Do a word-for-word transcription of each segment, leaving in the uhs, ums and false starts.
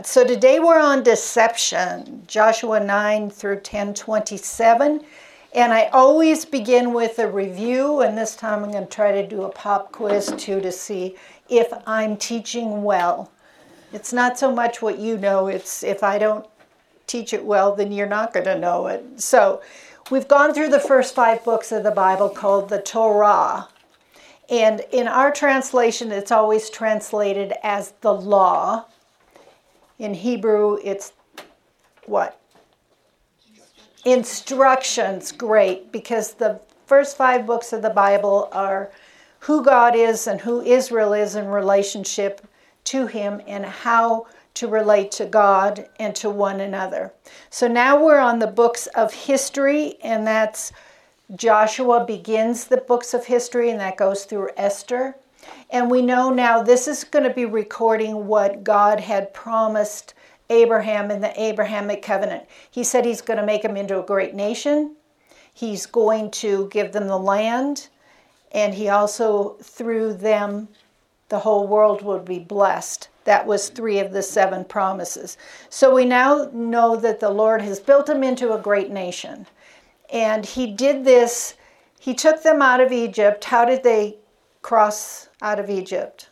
So today we're on deception, Joshua nine through ten twenty-seven. And I always begin with a review, and this time I'm going to try to do a pop quiz too to see if I'm teaching well. It's not so much what you know, it's if I don't teach it well, then you're not going to know it. So we've gone through the first five books of the Bible called the Torah. And in our translation, it's always translated as the law. In Hebrew, it's what? Instructions. Great, because the first five books of the Bible are who God is and who Israel is in relationship to him and how to relate to God and to one another. So now we're on the books of history, and that's Joshua begins the books of history, and that goes through Esther. And we know now this is going to be recording what God had promised Abraham in the Abrahamic covenant. He said he's going to make them into a great nation. He's going to give them the land. And he also, through them, the whole world would be blessed. That was three of the seven promises. So we now know that the Lord has built them into a great nation. And he did this. He took them out of Egypt. How did they cross out of Egypt?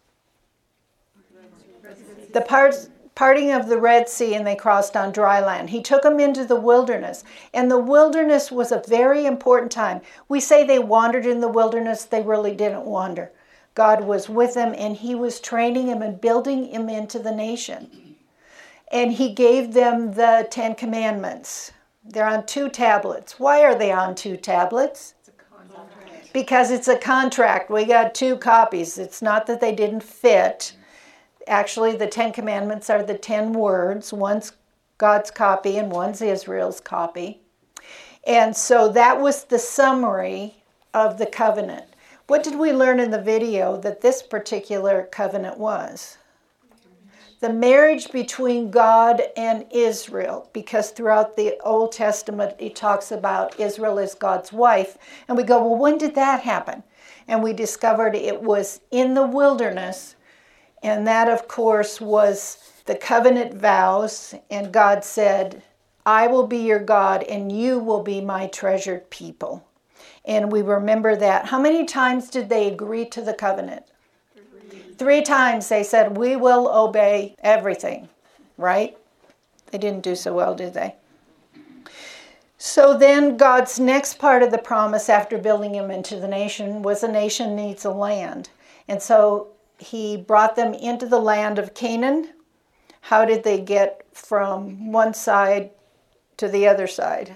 The part, parting of the Red Sea, and they crossed on dry land. He took them into the wilderness, and the wilderness was a very important time. We say they wandered in the wilderness. They really didn't wander. God was with them, and he was training them and building them into the nation. And he gave them the Ten Commandments. They're on two tablets. Why are they on two tablets? Because it's a contract. We got two copies. It's not that they didn't fit. Actually, the Ten Commandments are the ten words. One's God's copy and one's Israel's copy. And so that was the summary of the covenant. What did we learn in the video that this particular covenant was? The marriage between God and Israel, because throughout the Old Testament, it talks about Israel as God's wife. And we go, well, when did that happen? And we discovered it was in the wilderness. And that, of course, was the covenant vows. And God said, I will be your God, and you will be my treasured people. And we remember that. How many times did they agree to the covenant? Three times they said, we will obey everything, right? They didn't do so well, did they? So then God's next part of the promise after building him into the nation was a nation needs a land. And so he brought them into the land of Canaan. How did they get from one side to the other side?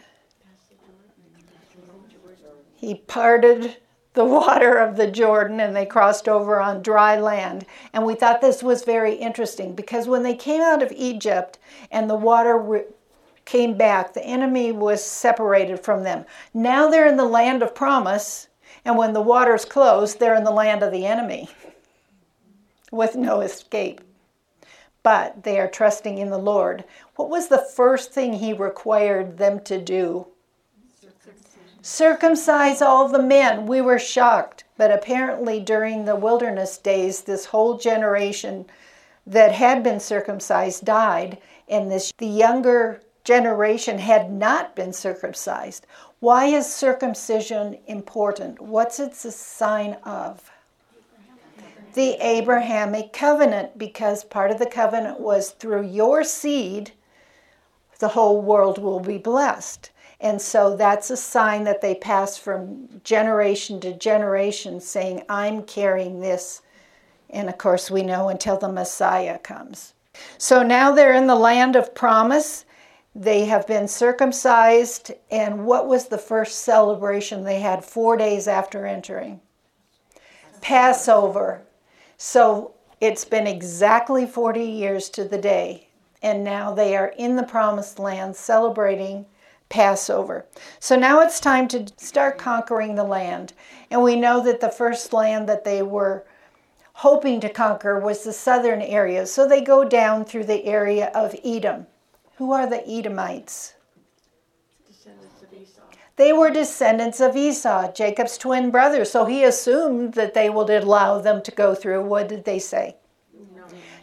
He parted the water of the Jordan, and they crossed over on dry land. And we thought this was very interesting because when they came out of Egypt and the water re- came back, the enemy was separated from them. Now they're in the land of promise, and when the waters close, they're in the land of the enemy with no escape. But they are trusting in the Lord. What was the first thing he required them to do? Circumcise all the men. We were shocked. But apparently during the wilderness days, this whole generation that had been circumcised died. And this the younger generation had not been circumcised. Why is circumcision important? What's it a sign of? The Abrahamic covenant. Because part of the covenant was through your seed, the whole world will be blessed. And so that's a sign that they pass from generation to generation saying, I'm carrying this. And of course we know until the Messiah comes. So now they're in the land of promise. They have been circumcised. And what was the first celebration they had four days after entering? Passover. So it's been exactly forty years to the day. And now they are in the promised land celebrating Passover. So now it's time to start conquering the land. And we know that the first land that they were hoping to conquer was the southern area. So they go down through the area of Edom. Who are the Edomites? Descendants of Esau. They were descendants of Esau, Jacob's twin brother. So he assumed that they would allow them to go through. What did they say? No.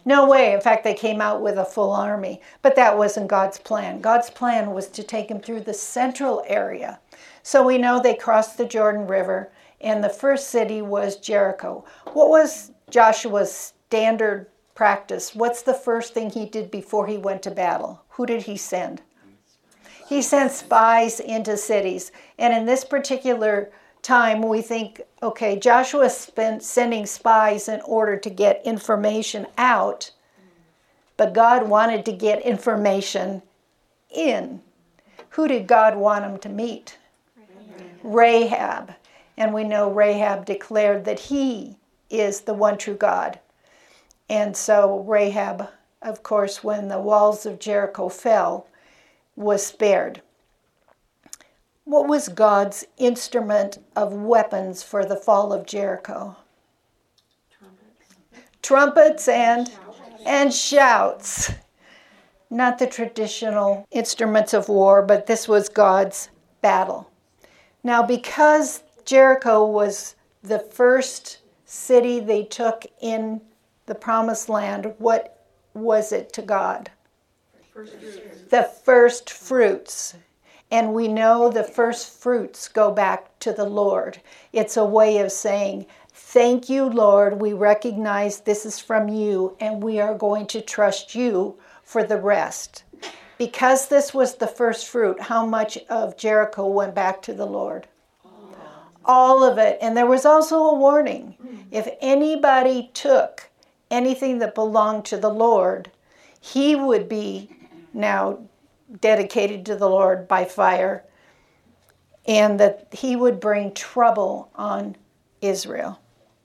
No way. In fact, they came out with a full army. But that wasn't God's plan. God's plan was to take them through the central area. So we know they crossed the Jordan River, and the first city was Jericho. What was Joshua's standard practice? What's the first thing he did before he went to battle? Who did he send? He sent spies into cities. And in this particular time, we think, okay, Joshua spent sending spies in order to get information out, but God wanted to get information in. Who did God want him to meet? Rahab. And we know Rahab declared that he is the one true God. And so Rahab, of course, when the walls of Jericho fell, was spared. What was God's instrument of weapons for the fall of Jericho? Trumpets, Trumpets and, and shouts. Not the traditional instruments of war, but this was God's battle. Now, because Jericho was the first city they took in the Promised Land, what was it to God? First fruits. The first fruits. And we know the first fruits go back to the Lord. It's a way of saying, thank you, Lord. We recognize this is from you, and we are going to trust you for the rest. Because this was the first fruit, how much of Jericho went back to the Lord? All of it. And there was also a warning. If anybody took anything that belonged to the Lord, he would be now dedicated to the Lord by fire, and that he would bring trouble on Israel.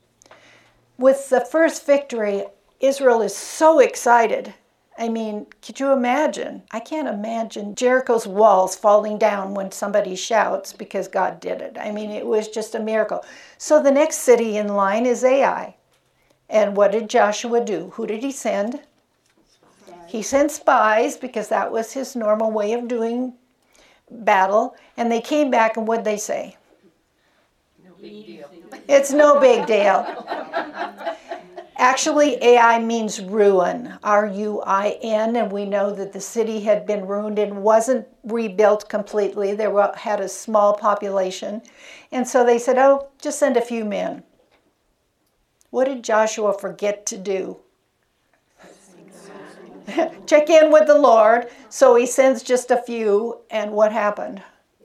With the first victory, Israel is so excited. I mean, could you imagine? I can't imagine Jericho's walls falling down when somebody shouts because God did it. I mean, it was just a miracle. So the next city in line is Ai. And what did Joshua do? Who did he send? He sent spies, because that was his normal way of doing battle. And they came back, and what did they say? No big deal. It's no big deal. Actually, Ai means ruin, R U I N, and we know that the city had been ruined and wasn't rebuilt completely. They were, had a small population. And so they said, oh, just send a few men. What did Joshua forget to do? Check in with the Lord. So he sends just a few, and what happened?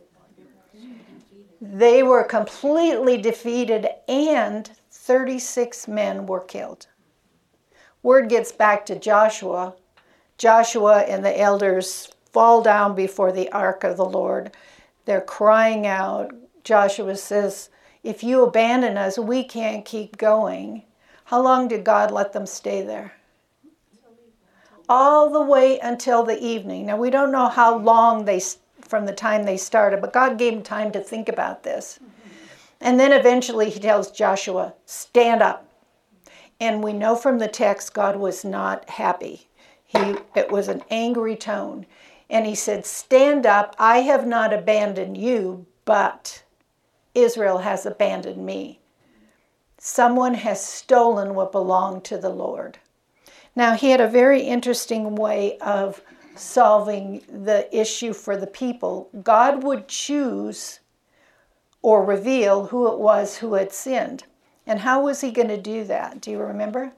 They were completely defeated, and thirty-six men were killed. Word gets back to Joshua. Joshua and the elders fall down before the ark of the Lord. They're crying out. Joshua says, if you abandon us, we can't keep going. How long did God let them stay there? All the way until the evening. Now, we don't know how long they, from the time they started, but God gave them time to think about this. And then eventually he tells Joshua, stand up. And we know from the text God was not happy. He, it was an angry tone. And he said, stand up. I have not abandoned you, but Israel has abandoned me. Someone has stolen what belonged to the Lord. Now, he had a very interesting way of solving the issue for the people. God would choose or reveal who it was who had sinned. And how was he going to do that? Do you remember?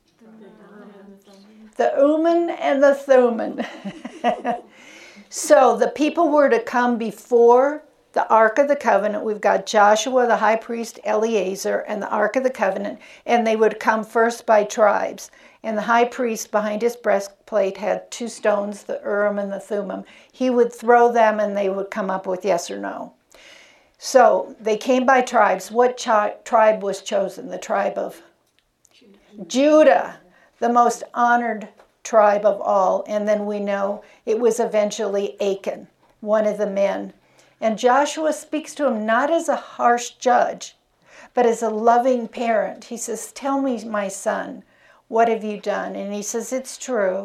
The Urim and the Thummim. So the people were to come before the Ark of the Covenant. We've got Joshua, the high priest, Eleazar, and the Ark of the Covenant. And they would come first by tribes. And the high priest behind his breastplate had two stones, the Urim and the Thummim. He would throw them, and they would come up with yes or no. So they came by tribes. What chi- tribe was chosen? The tribe of Judah. Judah, the most honored tribe of all. And then we know it was eventually Achan, one of the men. And Joshua speaks to him not as a harsh judge, but as a loving parent. He says, tell me, my son, what have you done? And he says, it's true.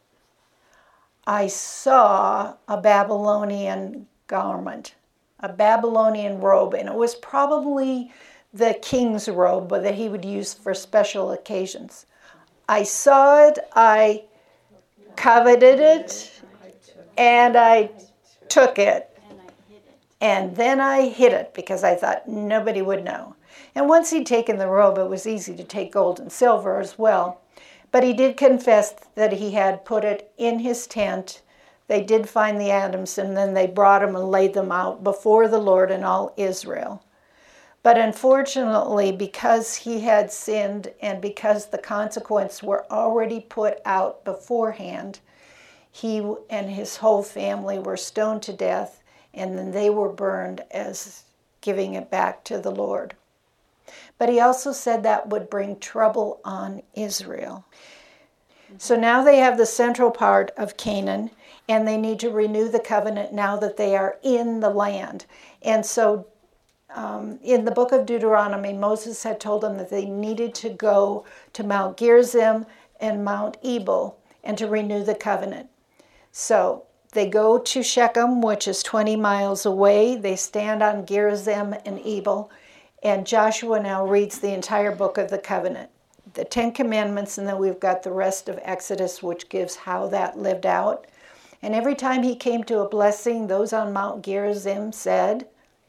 I saw a Babylonian garment, a Babylonian robe, and it was probably the king's robe that he would use for special occasions. I saw it, I coveted it, and I took it. And then I hid it because I thought nobody would know. And once he'd taken the robe, it was easy to take gold and silver as well. But he did confess that he had put it in his tent. They did find the atoms, and then they brought them and laid them out before the Lord and all Israel. But unfortunately, because he had sinned and because the consequences were already put out beforehand, he and his whole family were stoned to death, and then they were burned as giving it back to the Lord. But he also said that would bring trouble on Israel. So now they have the central part of Canaan, and they need to renew the covenant now that they are in the land. And so um, in the book of Deuteronomy, Moses had told them that they needed to go to Mount Gerizim and Mount Ebal and to renew the covenant. So they go to Shechem, which is twenty miles away. They stand on Gerizim and Ebal. And Joshua now reads the entire book of the covenant, the Ten Commandments, and then we've got the rest of Exodus, which gives how that lived out. And every time he came to a blessing, those on Mount Gerizim said,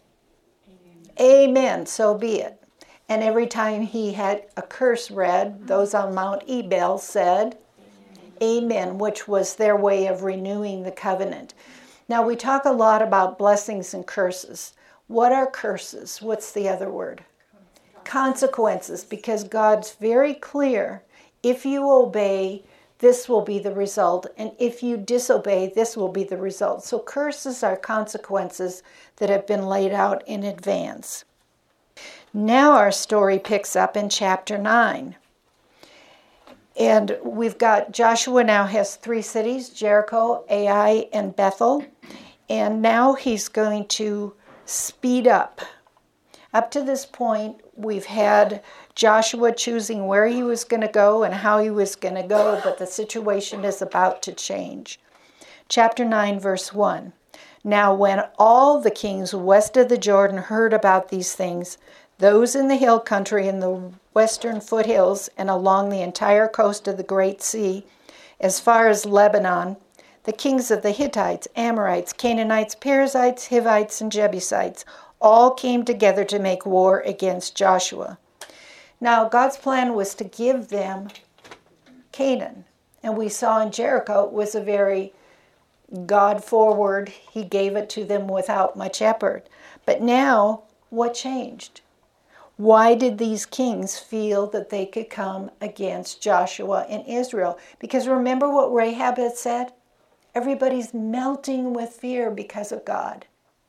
Amen, Amen, so be it. And every time he had a curse read, those on Mount Ebal said, Amen, Amen, which was their way of renewing the covenant. Now, we talk a lot about blessings and curses. What are curses? What's the other word? Consequences, because God's very clear. If you obey, this will be the result. And if you disobey, this will be the result. So curses are consequences that have been laid out in advance. Now our story picks up in chapter nine. And we've got, Joshua now has three cities, Jericho, Ai, and Bethel. And now he's going to speed up. Up to this point, we've had Joshua choosing where he was going to go and how he was going to go, but the situation is about to change. Chapter nine, verse one. Now when all the kings west of the Jordan heard about these things, those in the hill country in the western foothills and along the entire coast of the Great Sea, as far as Lebanon, the kings of the Hittites, Amorites, Canaanites, Perizzites, Hivites, and Jebusites all came together to make war against Joshua. Now, God's plan was to give them Canaan. And we saw in Jericho it was a very God-forward. He gave it to them without much effort. But now, what changed? Why did these kings feel that they could come against Joshua and Israel? Because remember what Rahab had said? Everybody's melting with fear because of God.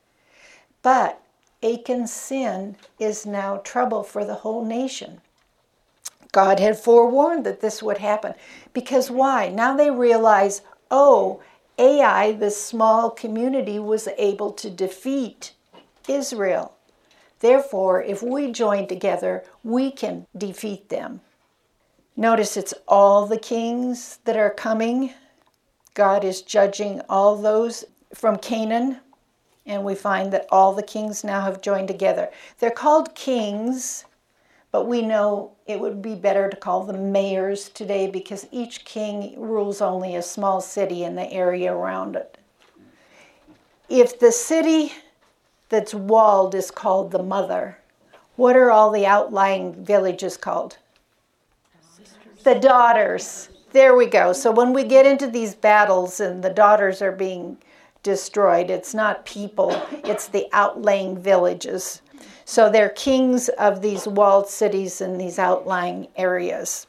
But Achan's sin is now trouble for the whole nation. God had forewarned that this would happen. Because why? Now they realize, oh, Ai, this small community, was able to defeat Israel. Therefore, if we join together, we can defeat them. Notice it's all the kings that are coming. God is judging all those from Canaan, and we find that all the kings now have joined together. They're called kings, but we know it would be better to call them mayors today because each king rules only a small city and the area around it. If the city that's walled is called the mother, what are all the outlying villages called? The daughters. There we go. So when we get into these battles and the daughters are being destroyed, it's not people, it's the outlying villages. So they're kings of these walled cities in these outlying areas.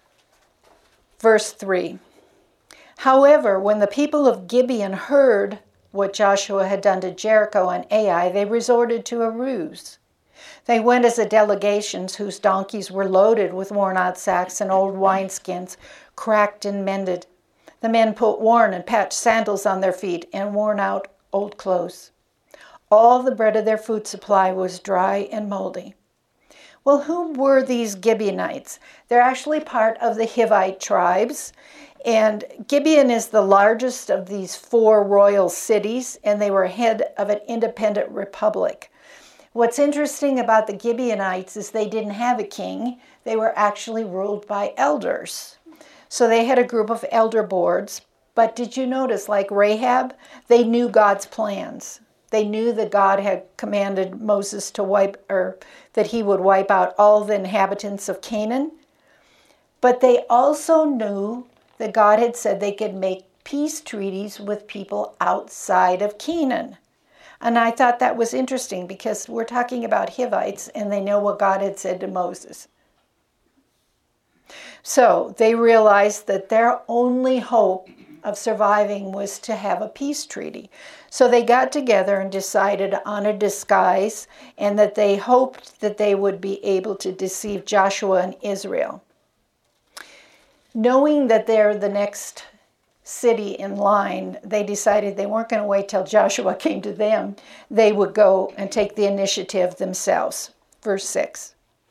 Verse three. However, when the people of Gibeon heard what Joshua had done to Jericho and Ai, they resorted to a ruse. They went as a delegation whose donkeys were loaded with worn-out sacks and old wineskins, cracked and mended. The men put worn and patched sandals on their feet and worn-out old clothes. All the bread of their food supply was dry and moldy. Well, who were these Gibeonites? They're actually part of the Hivite tribes. And Gibeon is the largest of these four royal cities, and they were head of an independent republic. What's interesting about the Gibeonites is they didn't have a king. They were actually ruled by elders. So they had a group of elder boards. But did you notice, like Rahab, they knew God's plans. They knew that God had commanded Moses to wipe, or that he would wipe out all the inhabitants of Canaan. But they also knew that God had said they could make peace treaties with people outside of Canaan. And I thought that was interesting because we're talking about Hivites and they know what God had said to Moses. So they realized that their only hope of surviving was to have a peace treaty. So they got together and decided on a disguise, and that they hoped that they would be able to deceive Joshua and Israel. Knowing that they're the next city in line, they decided they weren't going to wait till Joshua came to them. They would go and take the initiative themselves. Verse six.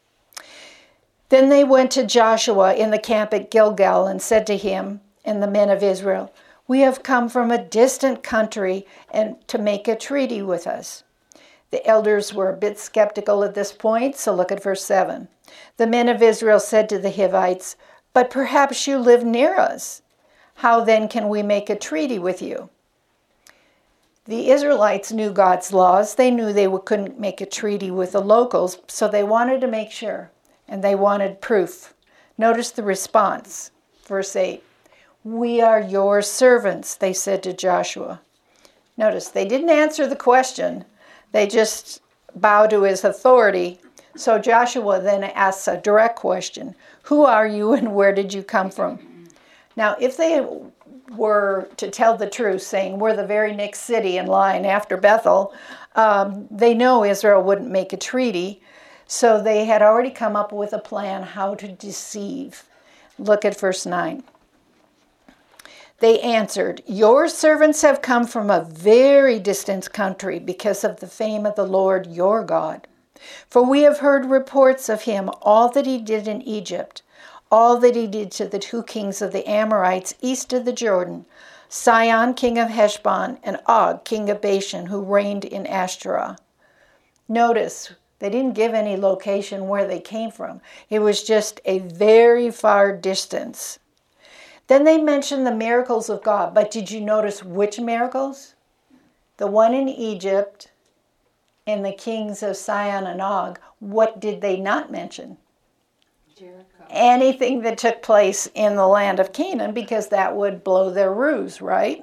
Then they went to Joshua in the camp at Gilgal and said to him and the men of Israel, "We have come from a distant country and to make a treaty with us." The elders were a bit skeptical at this point, so look at verse seven. The men of Israel said to the Hivites, "But perhaps you live near us. How then can we make a treaty with you?" The Israelites knew God's laws. They knew they couldn't make a treaty with the locals, so they wanted to make sure, and they wanted proof. Notice the response, verse eight. "We are your servants," they said to Joshua. Notice, they didn't answer the question. They just bowed to his authority. So Joshua then asks a direct question. "Who are you and where did you come from?" Now, if they were to tell the truth, saying we're the very next city in line after Bethel, um, they know Israel wouldn't make a treaty. So they had already come up with a plan how to deceive. Look at verse nine. They answered, "Your servants have come from a very distant country because of the fame of the Lord your God. For we have heard reports of him, all that he did in Egypt, all that he did to the two kings of the Amorites east of the Jordan, Sihon, king of Heshbon, and Og, king of Bashan, who reigned in Ashtaroth." Notice, they didn't give any location where they came from. It was just a very far distance. Then they mentioned the miracles of God. But did you notice which miracles? The one in Egypt and the kings of Sihon and Og. What did they not mention? Jericho. Anything that took place in the land of Canaan, because that would blow their ruse, right?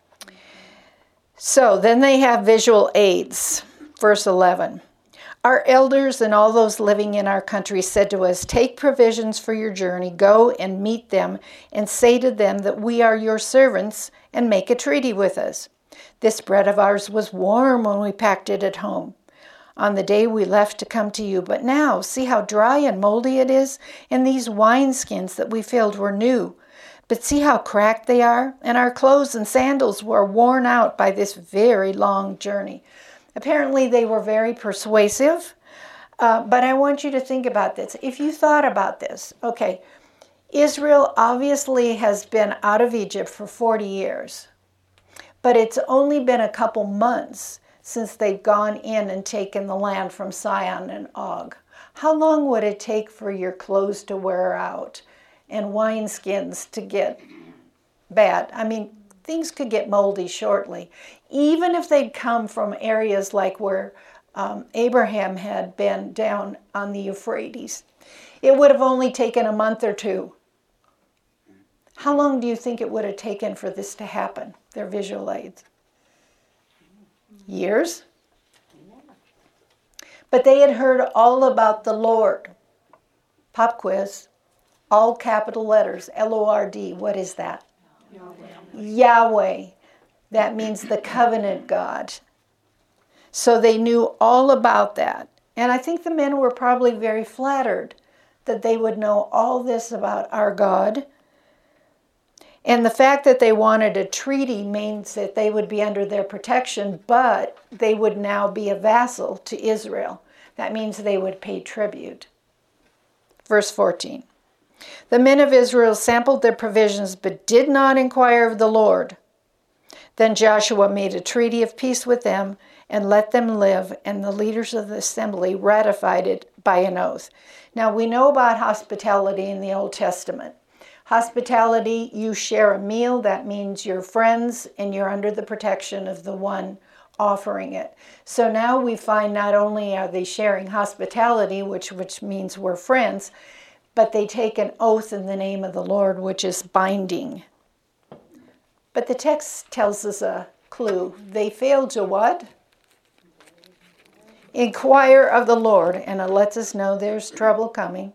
So then they have visual aids. Verse eleven. "Our elders and all those living in our country said to us, 'Take provisions for your journey, go and meet them, and say to them that we are your servants, and make a treaty with us. This bread of ours was warm when we packed it at home, on the day we left to come to you. But now, see how dry and moldy it is, and these wineskins that we filled were new. But see how cracked they are, and our clothes and sandals were worn out by this very long journey.'" Apparently they were very persuasive, uh, but I want you to think about this. If you thought about this, okay, Israel obviously has been out of Egypt for forty years, but it's only been a couple months since they've gone in and taken the land from Sihon and Og. How long would it take for your clothes to wear out and wineskins to get bad? I mean, things could get moldy shortly. Even if they'd come from areas like where um, Abraham had been down on the Euphrates, it would have only taken a month or two. How long do you think it would have taken for this to happen, their visual aids? Years? But they had heard all about the Lord. Pop quiz, all capital letters, L O R D, what is that? Yahweh. Yahweh. That means the covenant God. So they knew all about that. And I think the men were probably very flattered that they would know all this about our God. And the fact that they wanted a treaty means that they would be under their protection, but they would now be a vassal to Israel. That means they would pay tribute. Verse fourteen. "The men of Israel sampled their provisions, but did not inquire of the Lord. Then Joshua made a treaty of peace with them and let them live, and the leaders of the assembly ratified it by an oath." Now, we know about hospitality in the Old Testament. Hospitality, you share a meal. That means you're friends and you're under the protection of the one offering it. So now we find not only are they sharing hospitality, which, which means we're friends, but they take an oath in the name of the Lord, which is binding. But the text tells us a clue. They failed to what? Inquire of the Lord, and it lets us know there's trouble coming.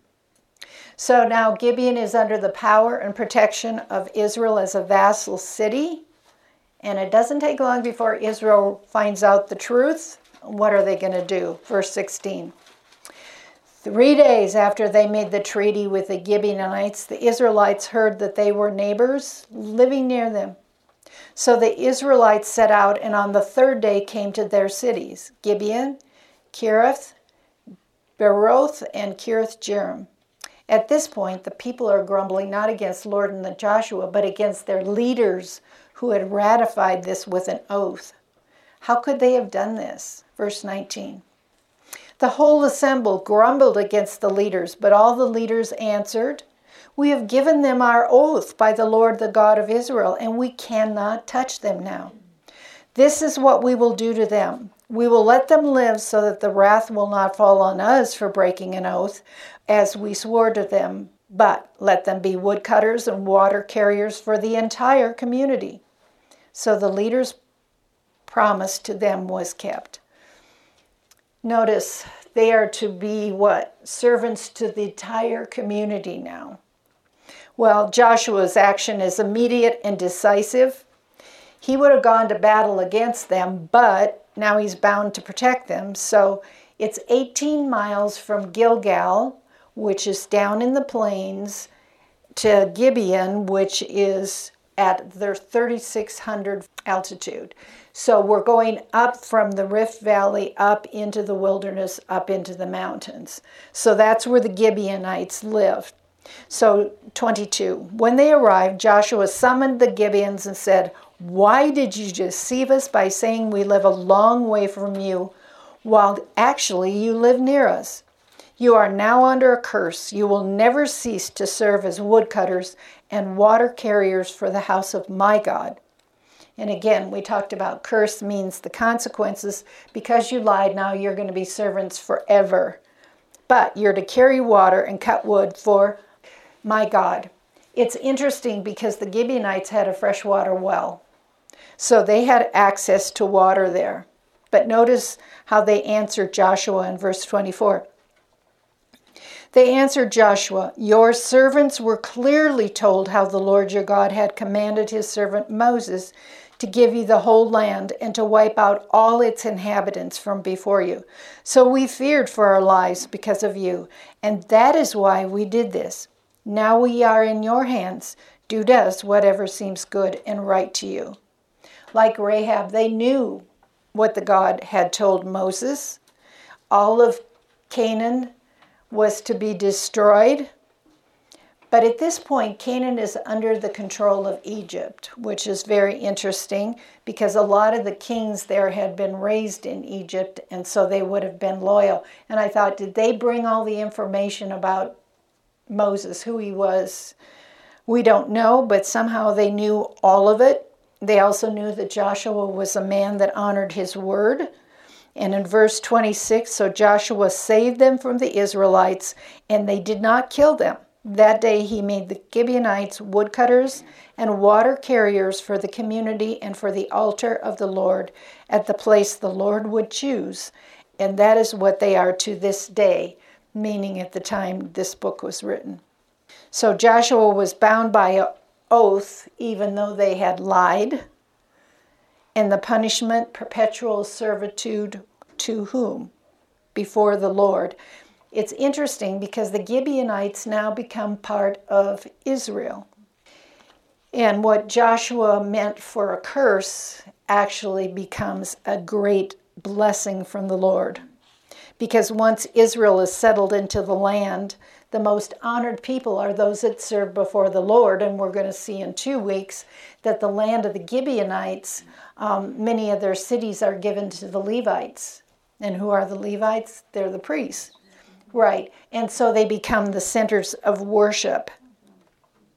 So now Gibeon is under the power and protection of Israel as a vassal city. And it doesn't take long before Israel finds out the truth. What are they going to do? Verse sixteen. Three days after they made the treaty with the Gibeonites, the Israelites heard that they were neighbors living near them. So the Israelites set out, and on the third day came to their cities, Gibeon, Kirith, Beeroth, and Kirith Jearim. At this point, the people are grumbling not against Lord and the Joshua, but against their leaders who had ratified this with an oath. How could they have done this? Verse nineteen. The whole assembly grumbled against the leaders, but all the leaders answered, "We have given them our oath by the Lord, the God of Israel, and we cannot touch them now. This is what we will do to them. We will let them live so that the wrath will not fall on us for breaking an oath, as we swore to them, but let them be woodcutters and water carriers for the entire community." So the leaders' promise to them was kept. Notice they are to be what? Servants to the entire community now. Well, Joshua's action is immediate and decisive. He would have gone to battle against them, but now he's bound to protect them. So it's eighteen miles from Gilgal, which is down in the plains, to Gibeon, which is at their thirty-six hundred altitude. So we're going up from the Rift Valley, up into the wilderness, up into the mountains. So that's where the Gibeonites lived. So twenty-two, when they arrived, Joshua summoned the Gibeons and said, "Why did you deceive us by saying we live a long way from you, while actually you live near us? You are now under a curse. You will never cease to serve as woodcutters and water carriers for the house of my God." And again, we talked about curse means the consequences. Because you lied, now you're going to be servants forever. But you're to carry water and cut wood for my God. It's interesting because the Gibeonites had a freshwater well. So they had access to water there. But notice how they answered Joshua in verse twenty-four. They answered Joshua, "Your servants were clearly told how the Lord your God had commanded his servant Moses to give you the whole land and to wipe out all its inhabitants from before you. So we feared for our lives because of you, and that is why we did this. Now we are in your hands. Do to us whatever seems good and right to you." Like Rahab, they knew what the God had told Moses. All of Canaan was to be destroyed. But at this point, Canaan is under the control of Egypt, which is very interesting because a lot of the kings there had been raised in Egypt, and so they would have been loyal. And I thought, did they bring all the information about Moses, who he was? We don't know, but somehow they knew all of it. They also knew that Joshua was a man that honored his word. And in verse twenty-six, so Joshua saved them from the Israelites, and they did not kill them. That day he made the Gibeonites woodcutters and water carriers for the community and for the altar of the Lord at the place the Lord would choose. And that is what they are to this day, meaning at the time this book was written. So Joshua was bound by an oath, even though they had lied. And the punishment, perpetual servitude to whom? Before the Lord. It's interesting because the Gibeonites now become part of Israel. And what Joshua meant for a curse actually becomes a great blessing from the Lord. Because once Israel is settled into the land, the most honored people are those that serve before the Lord. And we're going to see in two weeks that the land of the Gibeonites, um, many of their cities are given to the Levites. And who are the Levites? They're the priests. Right. And so they become the centers of worship.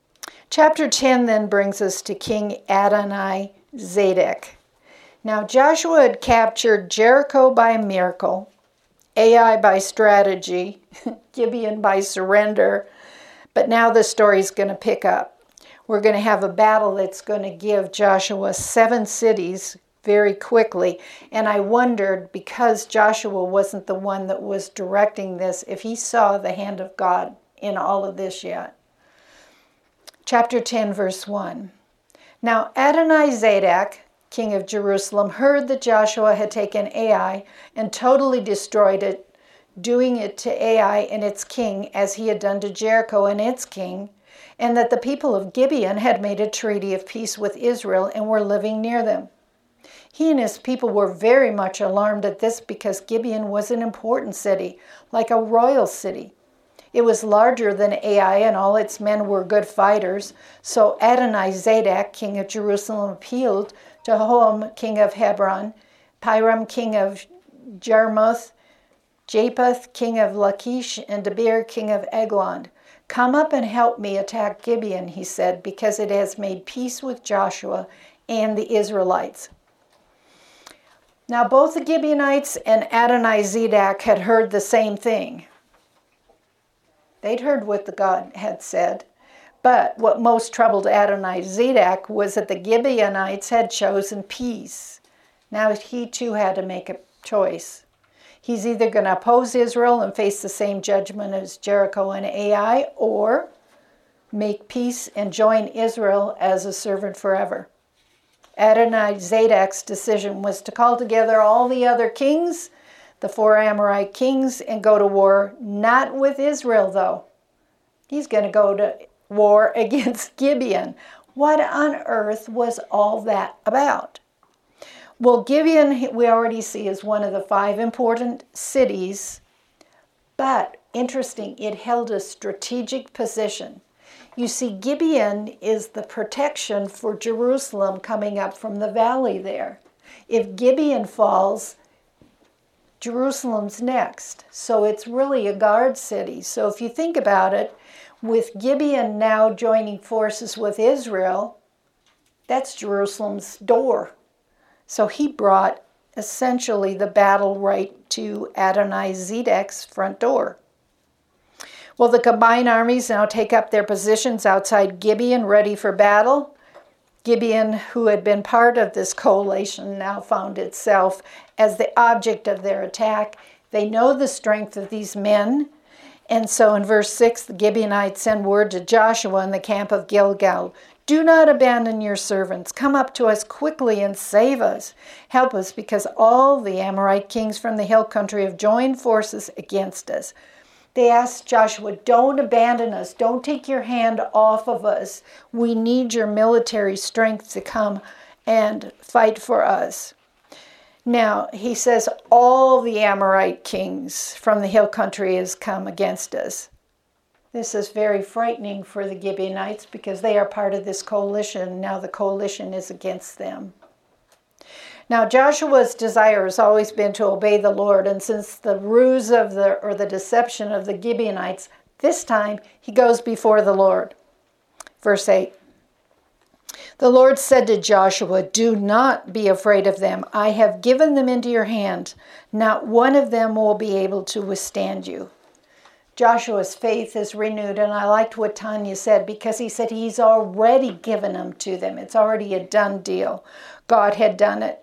Chapter ten then brings us to King Adoni-Zedek. Now Joshua had captured Jericho by a miracle, Ai by strategy, Gibeon by surrender, but now the story's going to pick up. We're going to have a battle that's going to give Joshua seven cities very quickly, and I wondered, because Joshua wasn't the one that was directing this, if he saw the hand of God in all of this yet. Chapter ten, verse one. Now Adoni-Zedek, king of Jerusalem, heard that Joshua had taken Ai and totally destroyed it, doing it to Ai and its king as he had done to Jericho and its king, and that the people of Gibeon had made a treaty of peace with Israel and were living near them. He and his people were very much alarmed at this because Gibeon was an important city, like a royal city. It was larger than Ai, and all its men were good fighters. So Adoni-Zedek, king of Jerusalem, appealed to Hoam, king of Hebron, Piram, king of Jarmuth, Japheth, king of Lachish, and Debir, king of Eglon. Come up and help me attack Gibeon, he said, because it has made peace with Joshua and the Israelites. Now both the Gibeonites and Adoni-Zedek had heard the same thing. They'd heard what the God had said. But what most troubled Adoni-Zedek was that the Gibeonites had chosen peace. Now he too had to make a choice. He's either going to oppose Israel and face the same judgment as Jericho and Ai, or make peace and join Israel as a servant forever. Adoni-Zedek's decision was to call together all the other kings, the four Amorite kings, and go to war, not with Israel though. He's going to go to war against Gibeon. What on earth was all that about? Well, Gibeon, we already see, is one of the five important cities, but interesting, it held a strategic position. You see, Gibeon is the protection for Jerusalem coming up from the valley there. If Gibeon falls, Jerusalem's next. So it's really a guard city. So if you think about it, with Gibeon now joining forces with Israel, that's Jerusalem's door. So he brought essentially the battle right to Adoni-Zedek's front door. Well, the combined armies now take up their positions outside Gibeon, ready for battle. Gibeon, who had been part of this coalition, now found itself as the object of their attack. They know the strength of these men. And so in verse six, the Gibeonites send word to Joshua in the camp of Gilgal, "Do not abandon your servants. Come up to us quickly and save us. Help us, because all the Amorite kings from the hill country have joined forces against us." They asked Joshua, don't abandon us. Don't take your hand off of us. We need your military strength to come and fight for us. Now, he says, all the Amorite kings from the hill country has come against us. This is very frightening for the Gibeonites because they are part of this coalition. Now the coalition is against them. Now Joshua's desire has always been to obey the Lord, and since the ruse of the, or the deception of the Gibeonites, this time he goes before the Lord. Verse eight. The Lord said to Joshua, "Do not be afraid of them. I have given them into your hand. Not one of them will be able to withstand you." Joshua's faith is renewed, and I liked what Tanya said, because he said he's already given them to them. It's already a done deal. God had done it.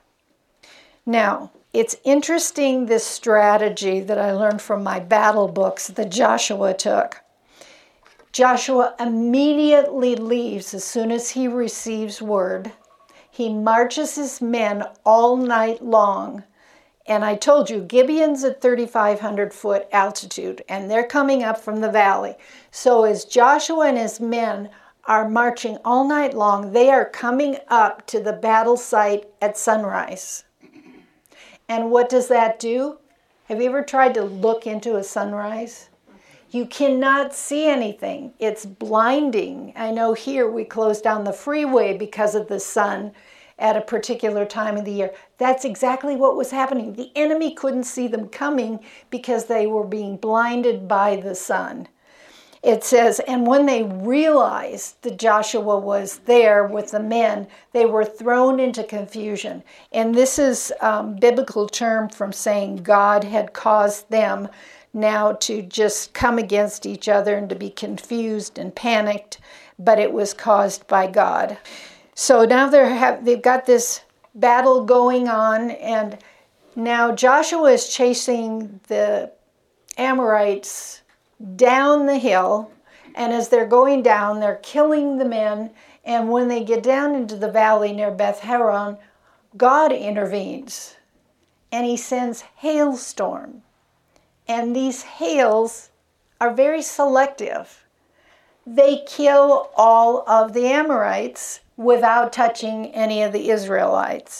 Now, it's interesting, this strategy that I learned from my battle books that Joshua took. Joshua immediately leaves as soon as he receives word. He marches his men all night long. And I told you, Gibeon's at thirty-five hundred foot altitude, and they're coming up from the valley. So as Joshua and his men are marching all night long, they are coming up to the battle site at sunrise. And what does that do? Have you ever tried to look into a sunrise? You cannot see anything. It's blinding. I know here we closed down the freeway because of the sun at a particular time of the year. That's exactly what was happening. The enemy couldn't see them coming because they were being blinded by the sun. It says, and when they realized that Joshua was there with the men, they were thrown into confusion. And this is a um, biblical term from saying God had caused them now to just come against each other and to be confused and panicked, but it was caused by God. So now they're have, they've got this battle going on, and now Joshua is chasing the Amorites down the hill, and as they're going down, they're killing the men, and when they get down into the valley near Beth Horon, God intervenes, and he sends hailstorm, and these hails are very selective. They kill all of the Amorites without touching any of the Israelites.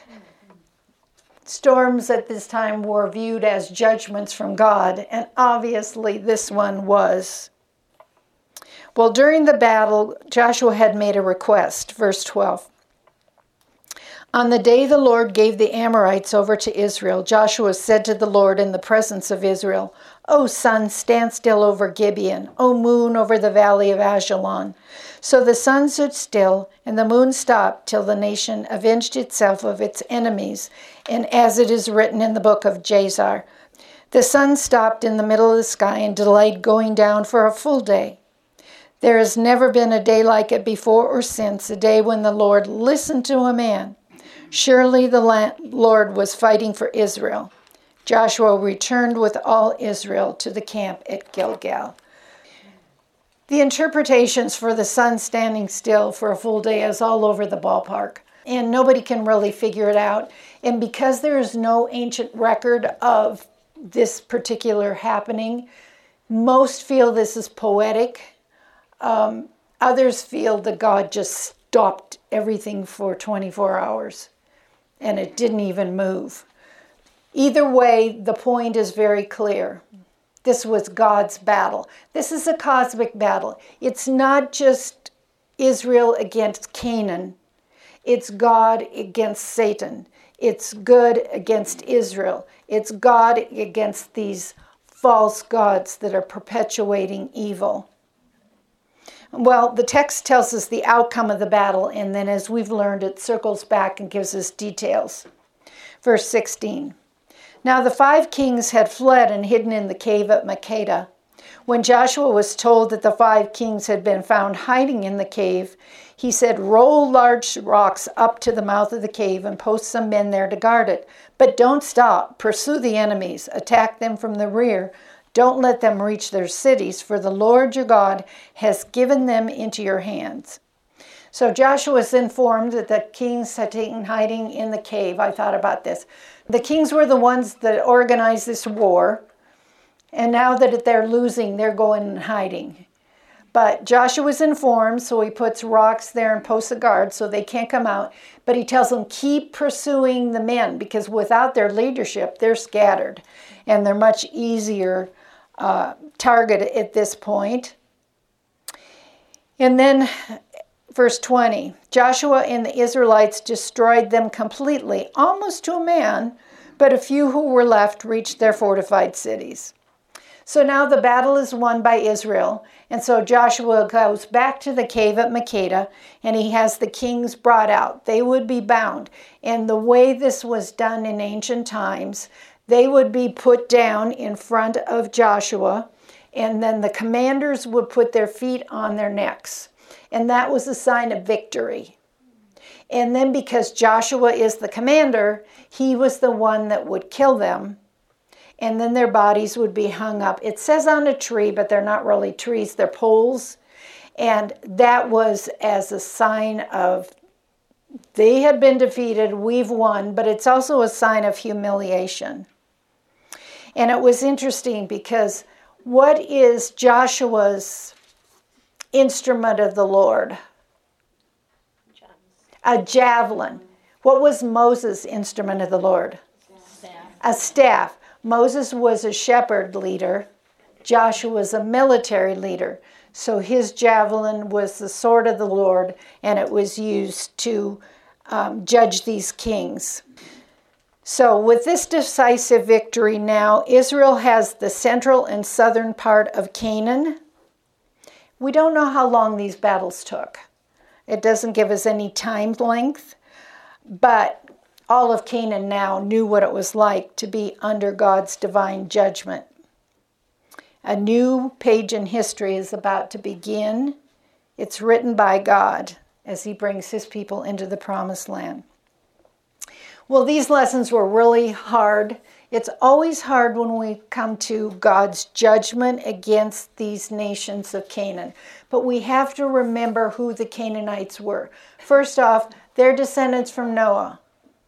Storms at this time were viewed as judgments from God, and obviously this one was. Well, during the battle, Joshua had made a request. Verse twelve. On the day the Lord gave the Amorites over to Israel, Joshua said to the Lord in the presence of Israel, O sun, stand still over Gibeon. O moon, over the valley of Ajalon. So the sun stood still, and the moon stopped, till the nation avenged itself of its enemies. And as it is written in the book of Jazar, the sun stopped in the middle of the sky and delayed going down for a full day. There has never been a day like it before or since, a day when the Lord listened to a man. Surely the Lord was fighting for Israel. Joshua returned with all Israel to the camp at Gilgal. The interpretations for the sun standing still for a full day is all over the ballpark, and nobody can really figure it out. And because there is no ancient record of this particular happening, most feel this is poetic. Um, others feel that God just stopped everything for twenty-four hours, and it didn't even move. Either way, the point is very clear. This was God's battle. This is a cosmic battle. It's not just Israel against Canaan. It's God against Satan. It's good against Israel. It's God against these false gods that are perpetuating evil. Well, the text tells us the outcome of the battle, and then as we've learned, it circles back and gives us details. Verse sixteen. Now the five kings had fled and hidden in the cave at Makkedah. When Joshua was told that the five kings had been found hiding in the cave, he said, roll large rocks up to the mouth of the cave and post some men there to guard it. But don't stop. Pursue the enemies. Attack them from the rear. Don't let them reach their cities, for the Lord your God has given them into your hands. So Joshua was informed that the kings had taken hiding in the cave. I thought about this. The kings were the ones that organized this war, and now that they're losing, they're going and hiding. But Joshua was informed, so he puts rocks there and posts a guard so they can't come out. But he tells them, keep pursuing the men, because without their leadership, they're scattered, and they're much easier uh, target at this point. And then verse twenty, Joshua and the Israelites destroyed them completely, almost to a man, but a few who were left reached their fortified cities. So now the battle is won by Israel, and so Joshua goes back to the cave at Makkedah, and he has the kings brought out. They would be bound, and the way this was done in ancient times, they would be put down in front of Joshua, and then the commanders would put their feet on their necks. And that was a sign of victory. And then because Joshua is the commander, he was the one that would kill them. And then their bodies would be hung up. It says on a tree, but they're not really trees, they're poles. And that was as a sign of they had been defeated, we've won, but it's also a sign of humiliation. And it was interesting because what is Joshua's instrument of the Lord? A javelin. What was Moses' instrument of the Lord? Staff. A staff. Moses was a shepherd leader. Joshua was a military leader. So his javelin was the sword of the Lord, and it was used to um, judge these kings. So with this decisive victory now, Israel has the central and southern part of Canaan. We don't know how long these battles took. It doesn't give us any time length, but all of Canaan now knew what it was like to be under God's divine judgment. A new page in history is about to begin. It's written by God as he brings his people into the promised land. Well, these lessons were really hard. It's always hard when we come to God's judgment against these nations of Canaan. But we have to remember who the Canaanites were. First off, they're descendants from Noah.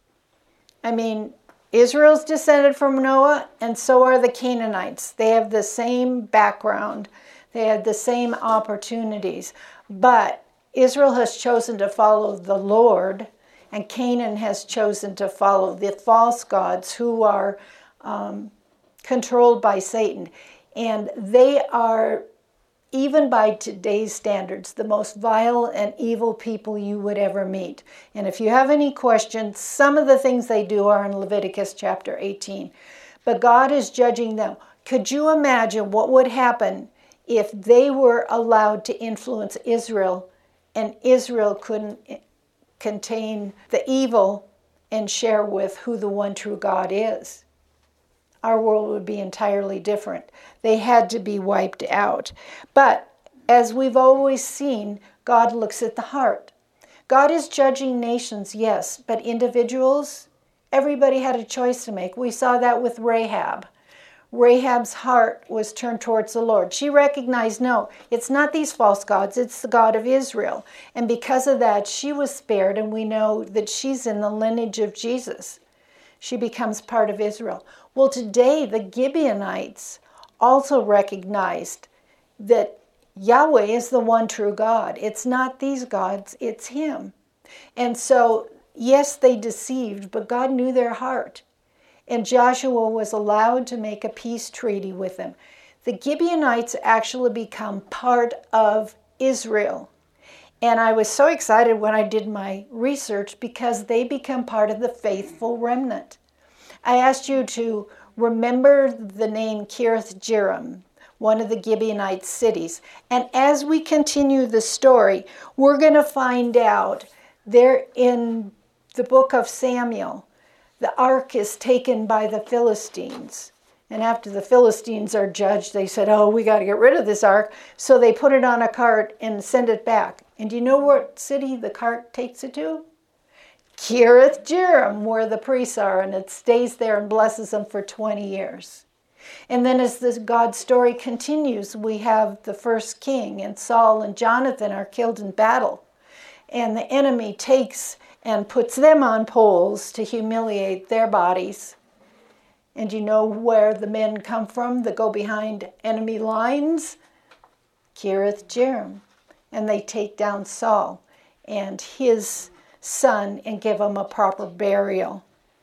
I mean, Israel's descended from Noah, and so are the Canaanites. They have the same background. They had the same opportunities. But Israel has chosen to follow the Lord, and Canaan has chosen to follow the false gods who are um, controlled by Satan. And they are, even by today's standards, the most vile and evil people you would ever meet. And if you have any questions, some of the things they do are in Leviticus chapter eighteen. But God is judging them. Could you imagine what would happen if they were allowed to influence Israel and Israel couldn't contain the evil and share with who the one true God is? Our world would be entirely different. They had to be wiped out. But as we've always seen, God looks at the heart. God is judging nations, yes, but individuals, everybody had a choice to make. We saw that with Rahab. Rahab's heart was turned towards the Lord. She recognized, no, it's not these false gods, it's the God of Israel. And because of that, she was spared, and we know that she's in the lineage of Jesus. She becomes part of Israel. Well, today, the Gibeonites also recognized that Yahweh is the one true God. It's not these gods, it's him. And so, yes, they deceived, but God knew their heart. And Joshua was allowed to make a peace treaty with them. The Gibeonites actually become part of Israel. And I was so excited when I did my research because they become part of the faithful remnant. I asked you to remember the name Kiriath Jearim, one of the Gibeonite cities. And as we continue the story, we're going to find out there in the book of Samuel, the ark is taken by the Philistines. And after the Philistines are judged, they said, oh, we got to get rid of this ark. So they put it on a cart and send it back. And do you know what city the cart takes it to? Kiriath Jearim, where the priests are, and it stays there and blesses them for twenty years. And then as this God story continues, we have the first king, and Saul and Jonathan are killed in battle. And the enemy takes and puts them on poles to humiliate their bodies. And you know where the men come from that go behind enemy lines? Kiriath Jearim. And they take down Saul and his son and give him a proper burial.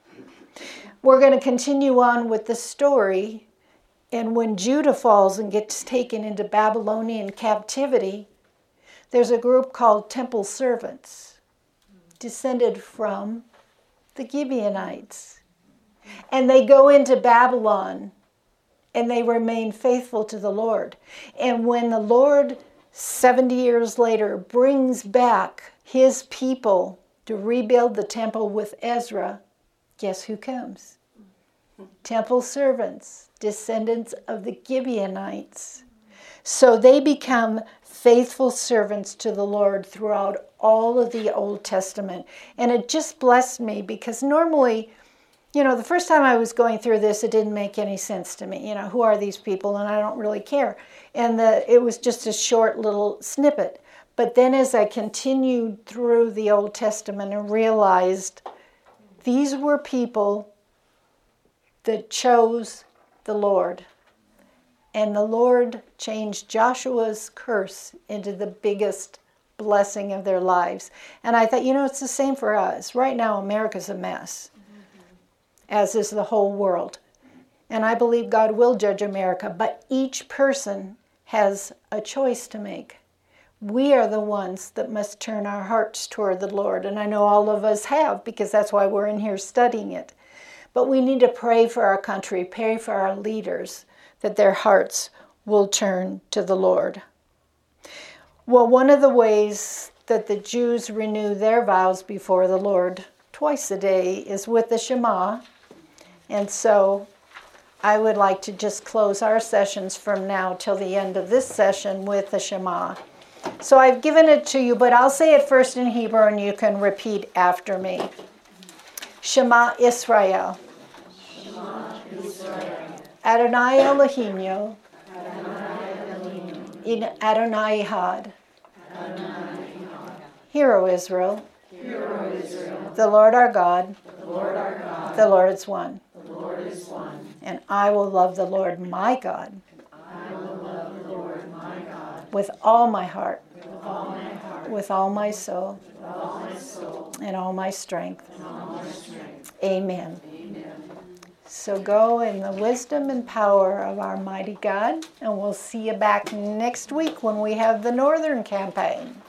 We're going to continue on with the story. And when Judah falls and gets taken into Babylonian captivity, there's a group called temple servants, descended from the Gibeonites. And they go into Babylon and they remain faithful to the Lord. And when the Lord, seventy years later, brings back his people to rebuild the temple with Ezra, guess who comes? Temple servants, descendants of the Gibeonites. So they become faithful servants to the Lord throughout all of the Old Testament. And it just blessed me because normally, you know, the first time I was going through this, it didn't make any sense to me. You know, who are these people? And I don't really care. And the, it was just a short little snippet. But then as I continued through the Old Testament and realized these were people that chose the Lord. And the Lord changed Joshua's curse into the biggest blessing of their lives. And I thought, you know, it's the same for us. Right now, America's a mess, as is the whole world. And I believe God will judge America, but each person has a choice to make. We are the ones that must turn our hearts toward the Lord. And I know all of us have, because that's why we're in here studying it. But we need to pray for our country, pray for our leaders, that their hearts will turn to the Lord. Well, one of the ways that the Jews renew their vows before the Lord twice a day is with the Shema. And so I would like to just close our sessions from now till the end of this session with the Shema. So I've given it to you, but I'll say it first in Hebrew and you can repeat after me. Shema Israel. Shema Israel. Adonai Eloheinu. In Adonai Echad. Hear, O Israel. Hear, O Israel. The Lord our God. The Lord our God. The Lord is one. The Lord is one. And I will love the Lord my God. I will love the Lord my God. With all my heart. With all my heart. With all my soul. With all my soul. And all my strength. And all my strength. Amen. Amen. So go in the wisdom and power of our mighty God, and we'll see you back next week when we have the Northern Campaign.